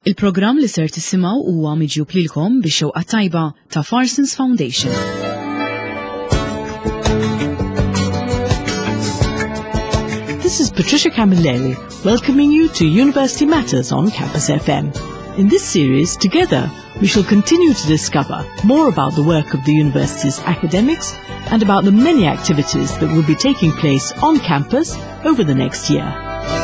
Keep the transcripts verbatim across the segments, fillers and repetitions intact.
Il-programm li ser tisimgħu huwa miġjub lilkom bix-xewqa tajba ta' Farsons Foundation. This is Patricia Camilleri welcoming you to University Matters on Campus F M. In this series, together, we shall continue to discover more about the work of the university's academics and about the many activities that will be taking place on campus over the next year.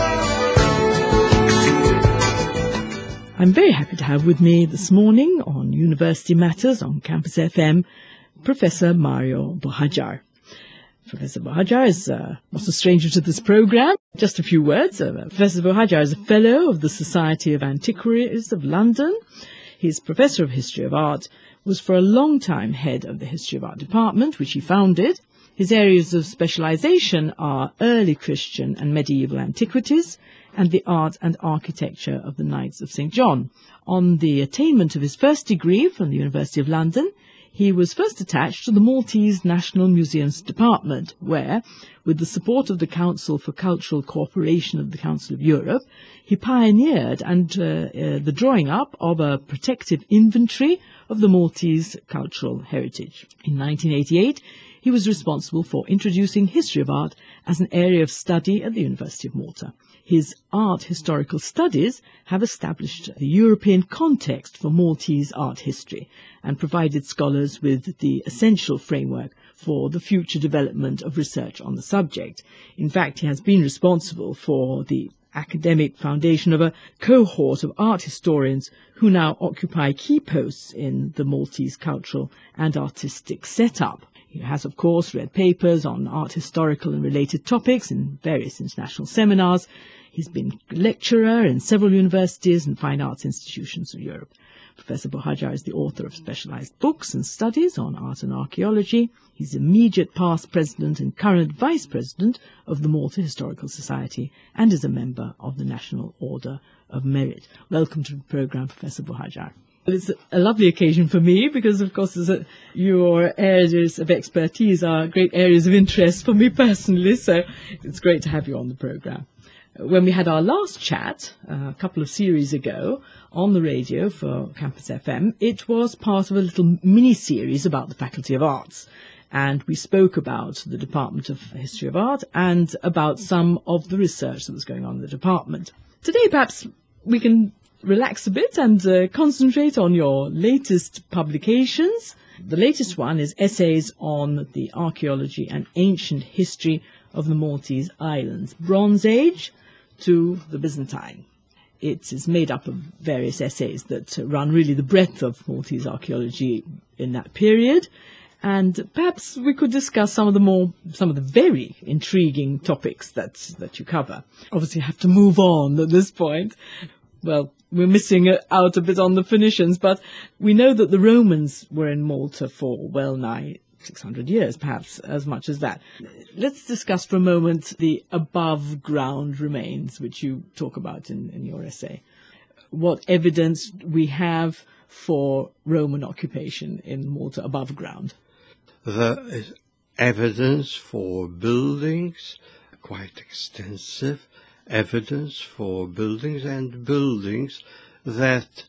I'm very happy to have with me this morning on University Matters on Campus F M, Professor Mario Bohajar. Professor Bohajar is uh, not a stranger to this program. Just a few words. Uh, Professor Bohajar is a Fellow of the Society of Antiquaries of London. He's Professor of History of Art, was for a long time head of the History of Art Department, which he founded. His areas of specialization are early Christian and medieval antiquities, and the art and architecture of the Knights of Saint John. On the attainment of his first degree from the University of London, he was first attached to the Maltese National Museums Department, where, with the support of the Council for Cultural Cooperation of the Council of Europe, he pioneered and uh, uh, the drawing up of a protective inventory of the Maltese cultural heritage. In nineteen eighty-eight, he was responsible for introducing history of art as an area of study at the University of Malta. His art historical studies have established the European context for Maltese art history and provided scholars with the essential framework for the future development of research on the subject. In fact, he has been responsible for the academic foundation of a cohort of art historians who now occupy key posts in the Maltese cultural and artistic setup. He has, of course, read papers on art historical and related topics in various international seminars. He's been lecturer in several universities and fine arts institutions of Europe. Professor Bohajar is the author of specialized books and studies on art and archaeology. He's immediate past president and current vice president of the Malta Historical Society and is a member of the National Order of Merit. Welcome to the program, Professor Bohajar. It's a lovely occasion for me because, of course, a, your areas of expertise are great areas of interest for me personally, so it's great to have you on the program. When we had our last chat uh, a couple of series ago on the radio for Campus F M, it was part of a little mini-series about the Faculty of Arts. And we spoke about the Department of History of Art and about some of the research that was going on in the department. Today, perhaps we can relax a bit and uh, concentrate on your latest publications. The latest one is Essays on the Archaeology and Ancient History of the Maltese Islands, Bronze Age to the Byzantine. It is made up of various essays that run really the breadth of Maltese archaeology in that period. And perhaps we could discuss some of the more, some of the very intriguing topics that, that you cover. Obviously, I have to move on at this point. Well, we're missing out a bit on the Phoenicians, but we know that the Romans were in Malta for well nigh six hundred years, perhaps as much as that. Let's discuss for a moment the above-ground remains, which you talk about in, in your essay. What evidence we have for Roman occupation in Malta above ground? There is evidence for buildings, quite extensive evidence for buildings and buildings that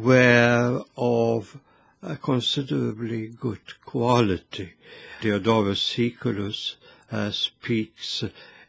were of a considerably good quality. Diodorus Siculus uh, speaks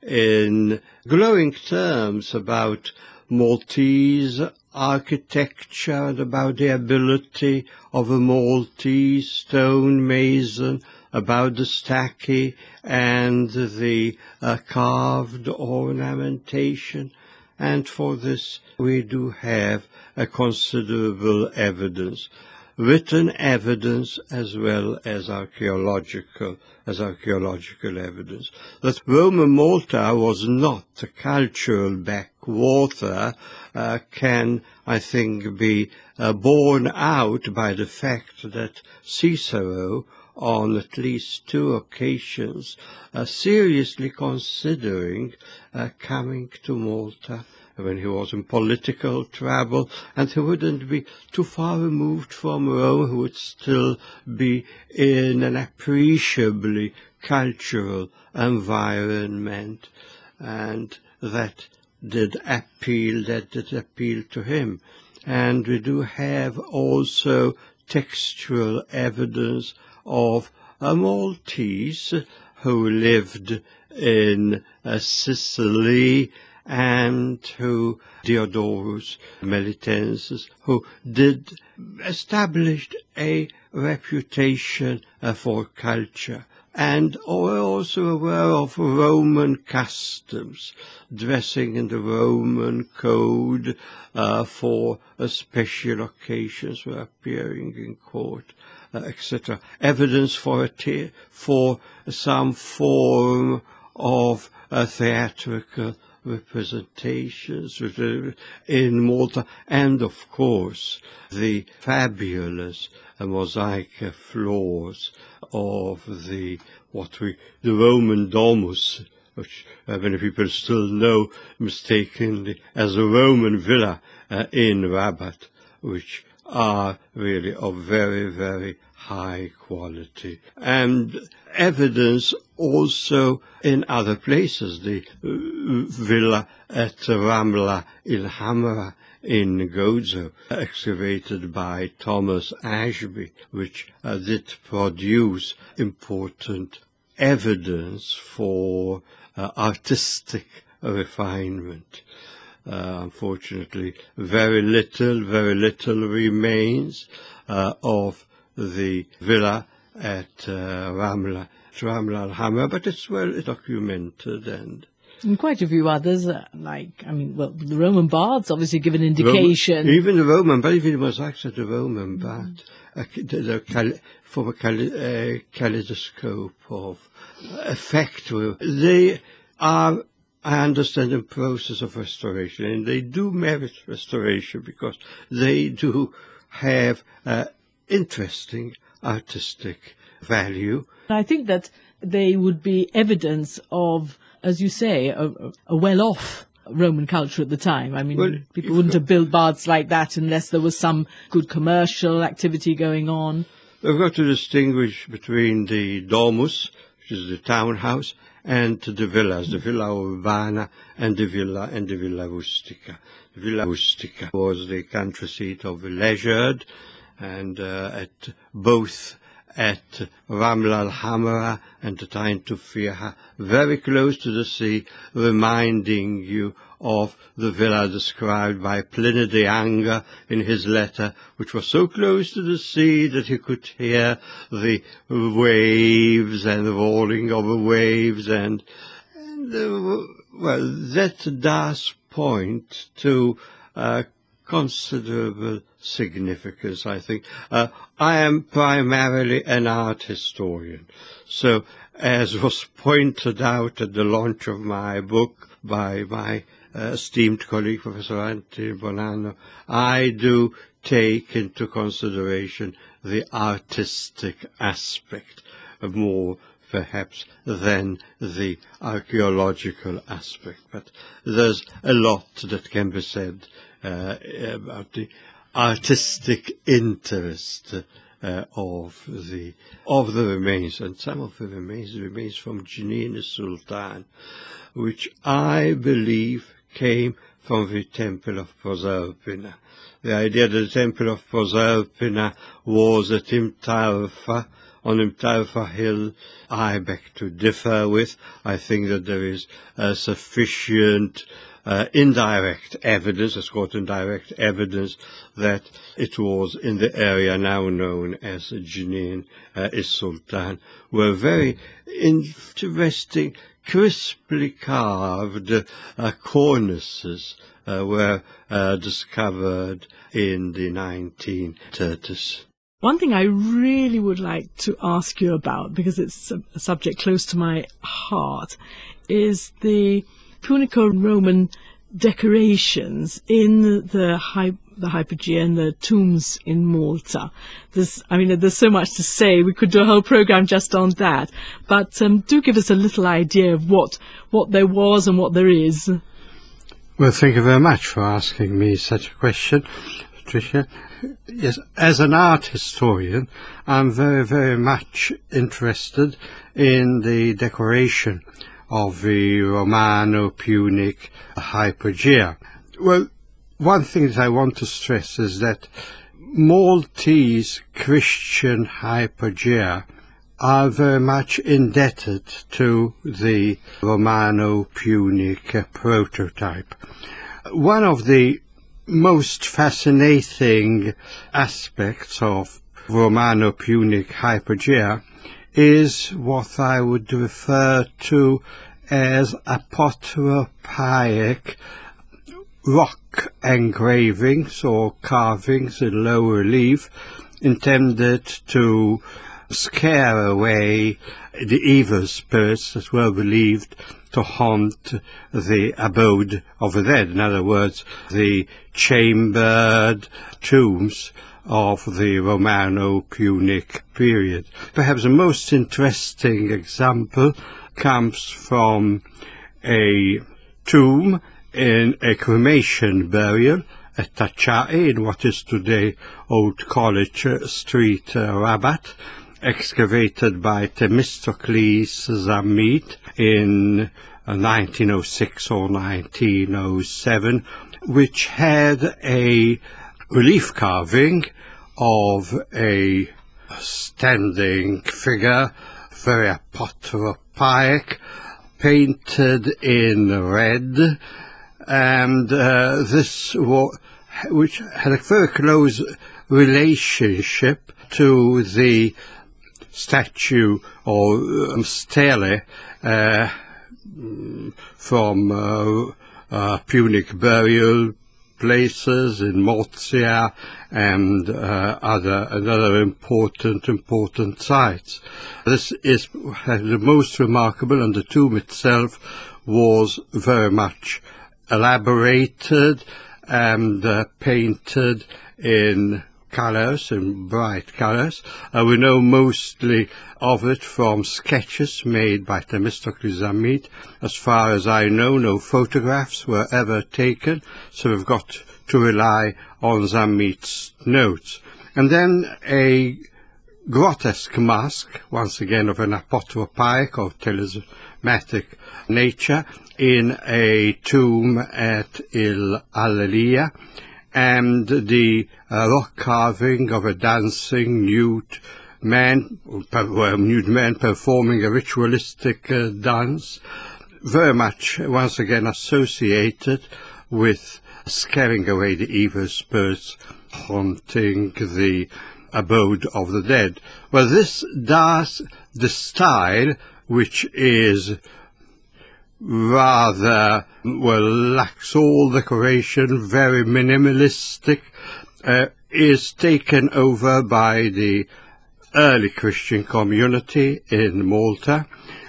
in glowing terms about Maltese architecture and about the ability of a Maltese stonemason, about the staccae and the uh, carved ornamentation, and for this we do have a considerable evidence, written evidence as well as archaeological as archaeological evidence, that Roman Malta was not a cultural backwater uh, can, I think, be uh, borne out by the fact that Cicero, on at least two occasions, uh, seriously considering uh, coming to Malta when he was in political trouble, and he wouldn't be too far removed from Rome, he would still be in an appreciably cultural environment, and that did appeal, that did appeal to him. and we do have also textual evidence of a Maltese who lived in uh, Sicily, and who, Diodorus Melitensis, who did established a reputation uh, for culture, and were also aware of Roman customs, dressing in the Roman code uh, for uh, special occasions, were appearing in court, uh, et cetera. Evidence for a te- for some form of uh, theatrical representations in Malta, and of course the fabulous uh, mosaic floors of the what we the Roman Domus, which uh, many people still know mistakenly as a Roman villa uh, in Rabat, which are really of very, very high quality. And evidence also in other places, the uh, villa at Ramla il Hamra in Gozo, excavated by Thomas Ashby, which uh, did produce important evidence for uh, artistic refinement. Uh, unfortunately, very little, very little remains uh, of the villa at uh, Ramla, Ramla al-Hamra, but it's well documented, and and quite a few others, uh, like, I mean, well, the Roman baths obviously give an indication. Roman, even the Roman, but even the mosaics at the Roman bath, uh, the, the cal- from a cal- uh, kaleidoscope of effect. They are, I understand, in process of restoration, and they do merit restoration because they do have uh, interesting artistic value. I think that they would be evidence of, as you say, a, a well-off Roman culture at the time. I mean, Well, people wouldn't have built baths like that unless there was some good commercial activity going on. We've got to distinguish between the domus, which is the townhouse, and the villas, the Villa Urbana and the Villa and the Villa Rustica. The Villa Rustica was the country seat of the leisured, and uh, at both at Ramla al-Hamra and the Tain Tufiha, very close to the sea, reminding you of the villa described by Pliny the Younger in his letter, which was so close to the sea that you could hear the waves and the rolling of the waves, and, and uh, well, that does point to uh, considerable significance, I think. Uh, I am primarily an art historian, so as was pointed out at the launch of my book by my uh, esteemed colleague, Professor Anthony Bonanno, I do take into consideration the artistic aspect more perhaps than the archaeological aspect. But there's a lot that can be said uh, about the artistic interest uh, of the of the remains, and some of the remains remains from Jenin Sultan, which I believe came from the Temple of Proserpina. The idea that the Temple of Proserpina was at Imtarfa, on Imtarfa Hill, I beg to differ with. I think that there is uh, sufficient uh, indirect evidence, let's call it indirect evidence, that it was in the area now known as Jenin uh, is-Sultan, were very interesting, crisply carved uh, cornices uh, were uh, discovered in the nineteen thirties. One thing I really would like to ask you about, because it's a, a subject close to my heart, is the Punico-Roman decorations in the hy- the Hypogea and the tombs in Malta. There's, I mean, there's so much to say. We could do a whole program just on that. But um, do give us a little idea of what what there was and what there is. Well, thank you very much for asking me such a question, Patricia. Yes, as an art historian, I'm very, very much interested in the decoration of the Romano-Punic Hypogea. Well, one thing that I want to stress is that Maltese Christian hypogea are very much indebted to the Romano-Punic prototype. One of the most fascinating aspects of Romano-Punic hypogea is what I would refer to as apotropaic rock engravings or carvings in low relief intended to scare away the evil spirits that were believed to haunt the abode of the dead. In other words, the chambered tombs of the Romano-Punic period. Perhaps the most interesting example comes from a tomb in a cremation burial at Tacciai, in what is today Old College Street, uh, Rabat, excavated by Themistocles Zammit in uh, nineteen oh six or nineteen oh seven, which had a relief carving of a standing figure, very apotropaic, painted in red, and uh, this was, which had a very close relationship to the statue or um, stele uh, from uh, uh, Punic burial places in Mortzia and uh, other and other important important sites. This is the most remarkable, and the tomb itself was very much elaborated and uh, painted in colours, in bright colours. Uh, we know mostly of it from sketches made by Themistocles Zammit. As far as I know, no photographs were ever taken, so we've got to rely on Zammit's notes. And then a grotesque mask, once again of an apotropaic or talismanic nature, in a tomb at Il Allelia, and the uh, rock carving of a dancing nude man, well, nude man performing a ritualistic uh, dance, very much once again associated with scaring away the evil spirits haunting the abode of the dead. Well, this does the style, which is rather, well, lacks all decoration, very minimalistic, uh, is taken over by the early Christian community in Malta,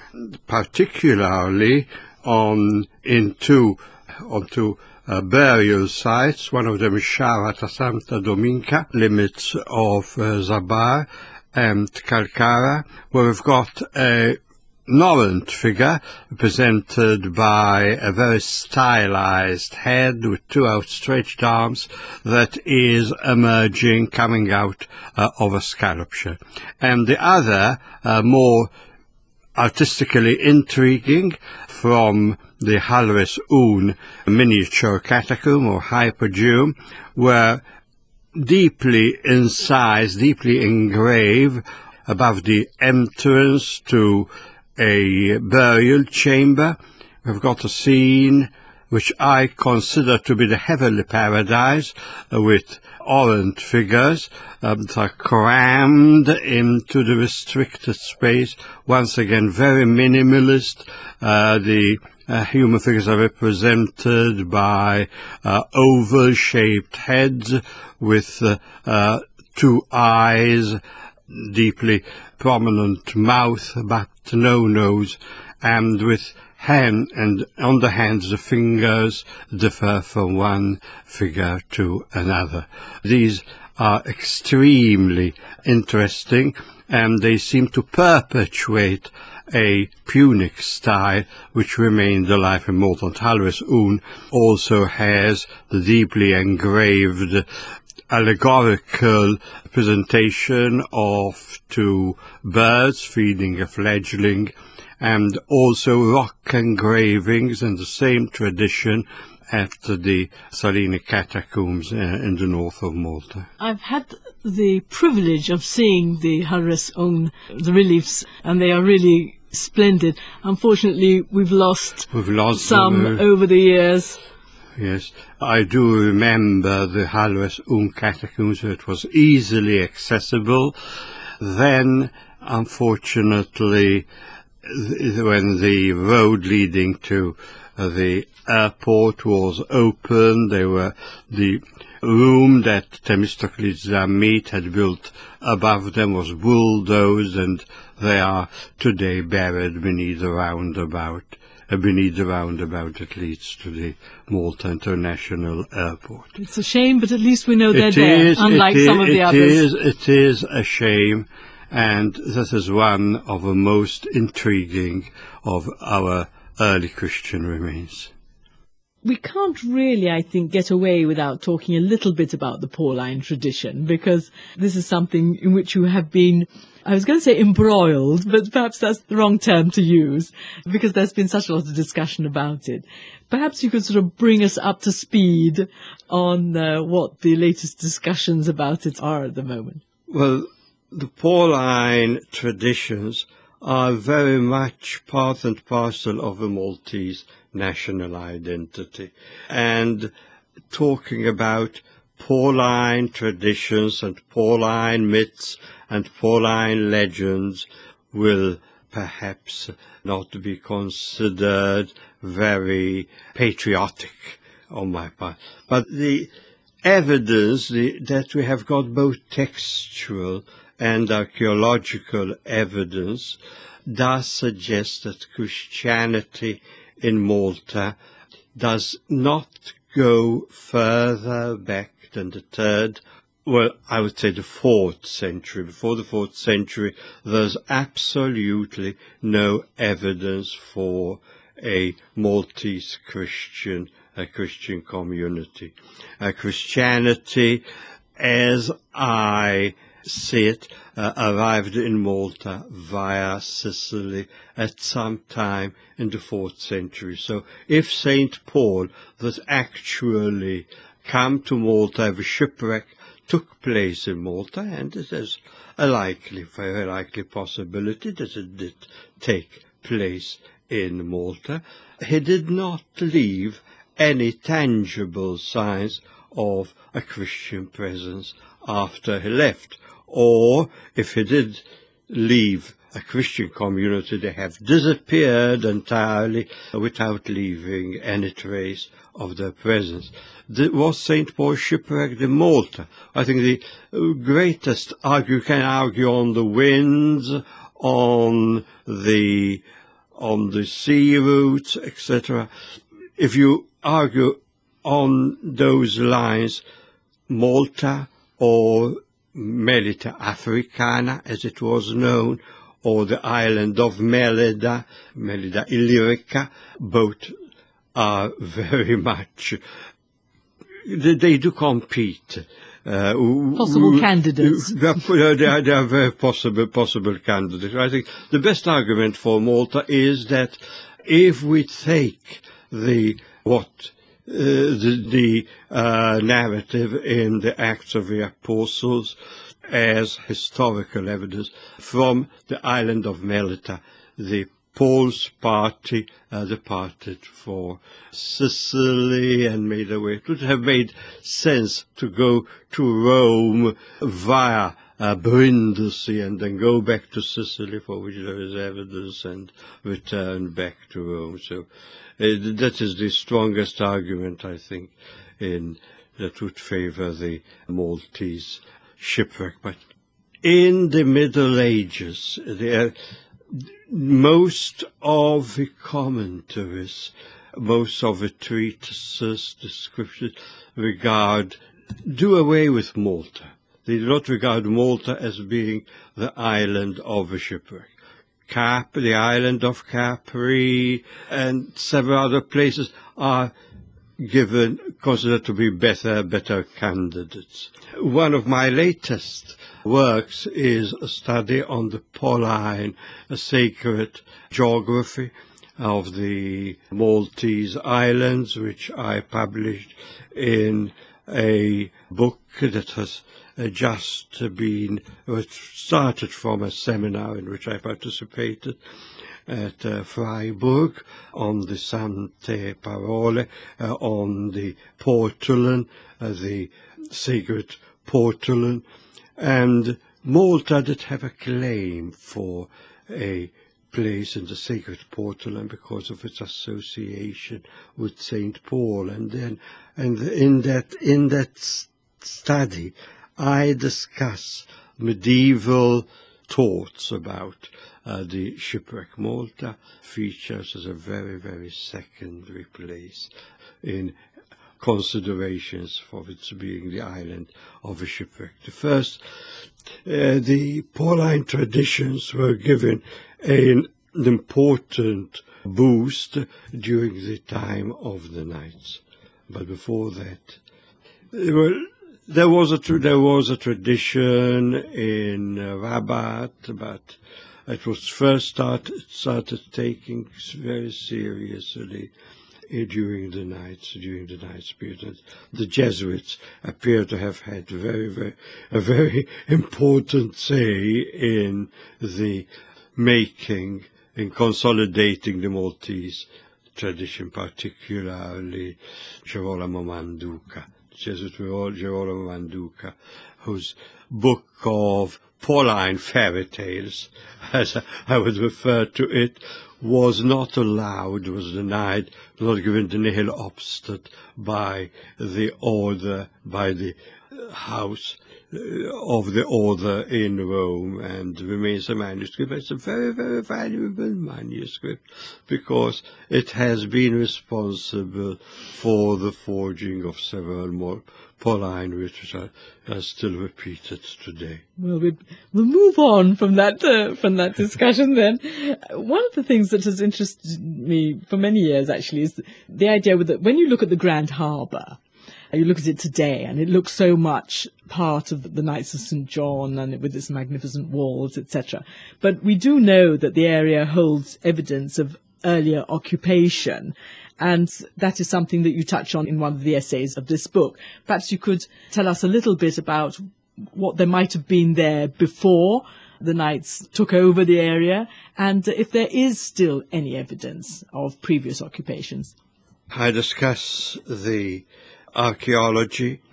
particularly on into onto uh, burial sites. One of them is Sciarra Santa Dominica, limits of uh, Zabar and Calcara, where we've got a Norrent figure represented by a very stylized head with two outstretched arms that is emerging, coming out uh, of a sculpture. And the other, uh, more artistically intriguing, from the Halres Un miniature catacomb or hypogeum, where deeply incised, deeply engraved above the entrance to a burial chamber, we've got a scene which I consider to be the heavenly paradise, uh, with ornate figures um, that are crammed into the restricted space. Once again, very minimalist. Uh, the uh, human figures are represented by uh, oval-shaped heads with uh, uh, two eyes, deeply prominent mouth but no nose, and with hand and on the hands the fingers differ from one figure to another. These are extremely interesting, and they seem to perpetuate a Punic style which remained alive in Malta. Halres Un also has the deeply engraved allegorical presentation of two birds feeding a fledgling, and also rock engravings in the same tradition at the Salini catacombs uh, in the north of Malta. I've had the privilege of seeing the Halres Ung, the reliefs, and they are really splendid. Unfortunately, we've lost, We've lost some them, uh, over the years. Yes, I do remember the Halres Ung catacombs, where it was easily accessible. Then, unfortunately, th- when the road leading to uh, the airport was open, there were the room that Themistocles Zamit had built above them was bulldozed, and they are today buried beneath the roundabout. Beneath the roundabout that leads to the Malta International Airport. It's a shame, but at least we know they're It there, is, unlike it some is, of the it others. Is, it is a shame, and this is one of the most intriguing of our early Christian remains. We can't really, I think, get away without talking a little bit about the Pauline tradition, because this is something in which you have been, I was going to say embroiled, but perhaps that's the wrong term to use, because there's been such a lot of discussion about it. Perhaps you could sort of bring us up to speed on uh, what the latest discussions about it are at the moment. Well, the Pauline traditions are very much part and parcel of the Maltese national identity. And talking about Pauline traditions and Pauline myths and Pauline legends will perhaps not be considered very patriotic on my part. But the evidence the, that we have got both textual and archaeological evidence does suggest that Christianity in Malta does not go further back than the third, well, I would say the fourth century. Before the fourth century, there's absolutely no evidence for a Maltese Christian, a Christian community. Uh, Christianity, as I see it, uh, arrived in Malta via Sicily at some time in the fourth century. So if Saint Paul was actually come to Malta, the shipwreck took place in Malta, and it is a likely, very likely possibility that it did take place in Malta. He did not leave any tangible signs of a Christian presence after he left. Or, if he did leave a Christian community, they have disappeared entirely without leaving any trace of their presence. The, was Saint Paul shipwrecked in Malta? I think the greatest argue, you can argue on the winds, on the, on the sea routes, et cetera. If you argue on those lines, Malta or Melita Africana, as it was known, or the island of Melida, Melida Illyrica, both are very much, they, they do compete. Uh, Possible candidates. They are, they, are, they are very possible, possible candidates. I think the best argument for Malta is that if we take the, what, Uh, the, the uh, narrative in the Acts of the Apostles as historical evidence from the island of Melita, the Paul's party uh, departed for Sicily and made their way. It would have made sense to go to Rome via uh, Brindisi and then go back to Sicily, for which there is evidence, and return back to Rome. So uh, that is the strongest argument, I think, in that would favor the Maltese shipwreck. But in the Middle Ages, there, most of the commentaries, most of the treatises, descriptions, regard, do away with Malta. They do not regard Malta as being the island of a shipwreck. Cap, the island of Capri, and several other places are given, considered to be better, better candidates. One of my latest works is a study on the Pauline sacred geography, of the Maltese Islands, which I published in a book that has uh, just been uh, started from a seminar in which I participated at uh, Freiburg on the Sante Parole, uh, on the portolan, uh, the sacred portolan, and Malta did have a claim for a place in the sacred portolan because of its association with Saint Paul, and then and in that in that study I discuss medieval thoughts about uh, the shipwreck. Malta features as a very very secondary place in considerations for its being the island of a shipwreck. The first, uh, the Pauline traditions were given an important boost during the time of the Knights, but before that, well, there was a there was a tradition in uh, Rabat, but it was first started started taking very seriously during the Knights, during the Knights period. The Jesuits appear to have had very, very, a very important say in the making, in consolidating the Maltese tradition, particularly Girolamo Manduca, Jesuit Girolamo Manduca, whose book of Pauline fairy tales, as I would refer to it, was not allowed, was denied, was not given the nihil obstat by the order, by the house of the order in Rome, and remains a manuscript. It's a very, very valuable manuscript because it has been responsible for the forging of several more Pauline, which are, are still repeated today. Well, we'll we'll move on from that uh, from that discussion then. One of the things that has interested me for many years, actually, is the idea that when you look at the Grand Harbour, you look at it today, and it looks so much part of the Knights of Saint John, and with its magnificent walls, et cetera. But we do know that the area holds evidence of earlier occupation, and that is something that you touch on in one of the essays of this book. Perhaps you could tell us a little bit about what there might have been there before the Knights took over the area, and if there is still any evidence of previous occupations. I discuss the archaeology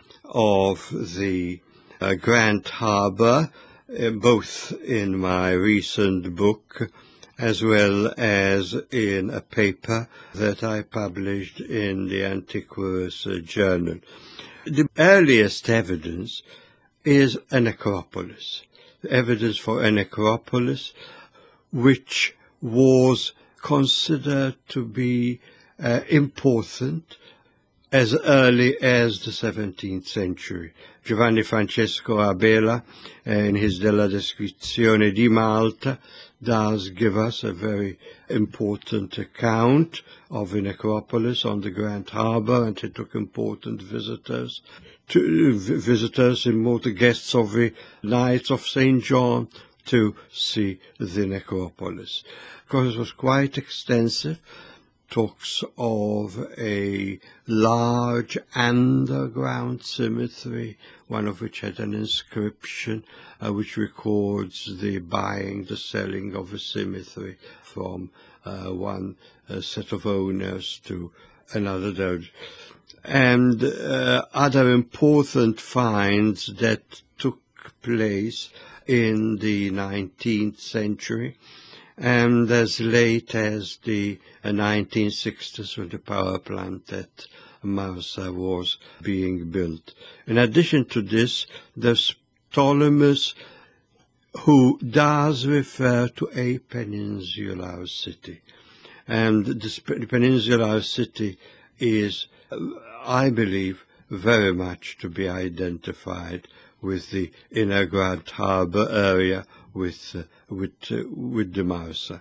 of the uh, Grand Harbour, uh, both in my recent book as well as in a paper that I published in the Antiquarian uh, Journal. The earliest evidence is a necropolis, evidence for a necropolis which was considered to be uh, important as early as the seventeenth century. Giovanni Francesco Abela, uh, in his Della Descrizione di Malta, does give us a very important account of the necropolis on the Grand Harbour, and he took important visitors, to, uh, visitors in Malta, guests of the Knights of Saint John, to see the necropolis. Because it was quite extensive. Talks of a large underground cemetery, one of which had an inscription uh, which records the buying, the selling of a cemetery from uh, one uh, set of owners to another. And uh, other important finds that took place in the nineteenth century, and as late as the uh, nineteen sixties, when the power plant at Marsa was being built. In addition to this, there's Ptolemus, who does refer to a peninsular city. And this the peninsular city is, uh, I believe, very much to be identified with the inner Grand Harbour area, with uh, with uh, with the Marsa.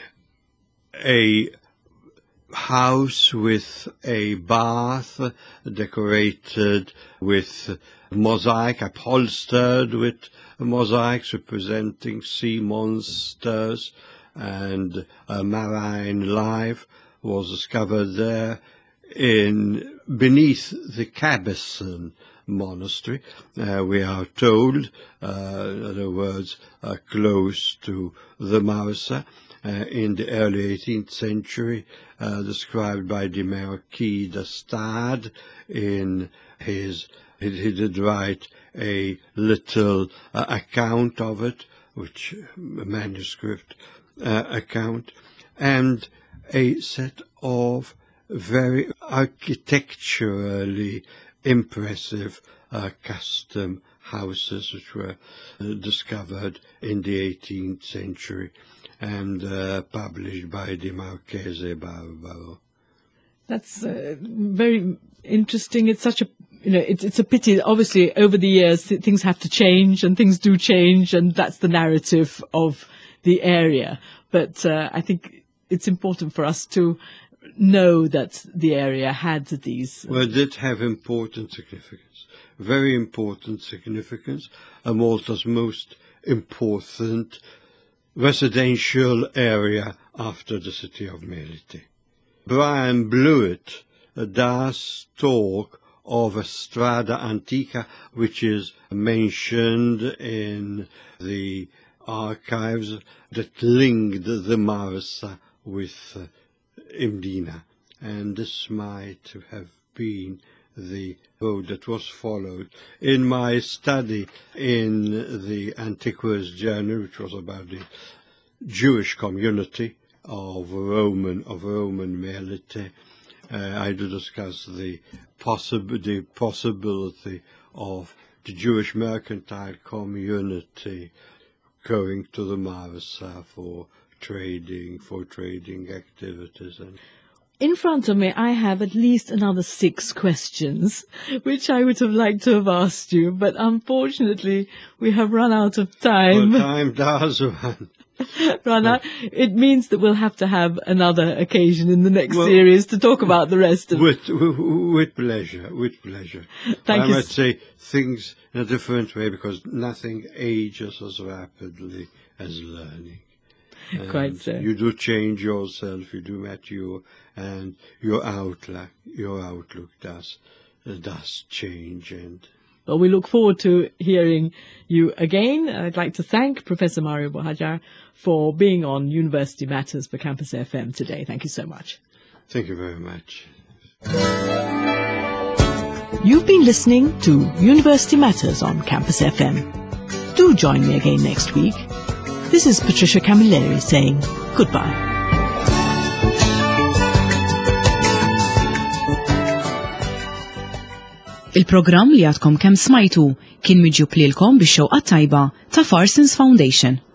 A house with a bath decorated with mosaic, upholstered with mosaics representing sea monsters, and uh, marine life was discovered there in beneath the Cabesson monastery. Uh, we are told, uh, in other words, uh, close to the Marsa, uh, in the early eighteenth century, uh, described by the Marquis de Stade in his, he, he did write a little uh, account of it, which a manuscript uh, account, and a set of very architecturally impressive uh, custom houses which were uh, discovered in the eighteenth century and uh, published by the Marchese Barbaro. That's uh, very interesting. It's such a, you know, it's, it's a pity. Obviously, over the years, th- things have to change, and things do change, and that's the narrative of the area. But uh, I think it's important for us to know that the area had these. Well, it did have important significance, very important significance, and Malta's most important residential area after the city of Melite. Brian Blewett uh, does talk of a strada antica, which is mentioned in the archives that linked the Marsa with uh, Mdina, and this might have been the road that was followed. In my study in the Antiquarians Journal, which was about the Jewish community of Roman of Roman Melite, uh, I do discuss the, possib- the possibility of the Jewish mercantile community going to the Marsa for trading, for trading activities. And in front of me, I have at least another six questions, which I would have liked to have asked you, but unfortunately, we have run out of time. well, time does run. run out. It means that we'll have to have another occasion in the next well, series to talk about the rest of it. With, with, with pleasure, with pleasure. Thank I you. might say things in a different way, because nothing ages as rapidly as learning. Quite And so. You do change yourself, you do mature, and your outlook, your outlook does uh, does change. And Well, we look forward to hearing you again. I'd like to thank Professor Mario Bohajar for being on University Matters for Campus F M today. Thank you so much. thank you very much. You've been listening to University Matters on Campus F M. Do join me again next week. This is Patricia Camilleri saying goodbye. Il-programm li għadkom kemm smajtu kien miġjub lilkom bix-xewqa tajba ta' Farsons Foundation.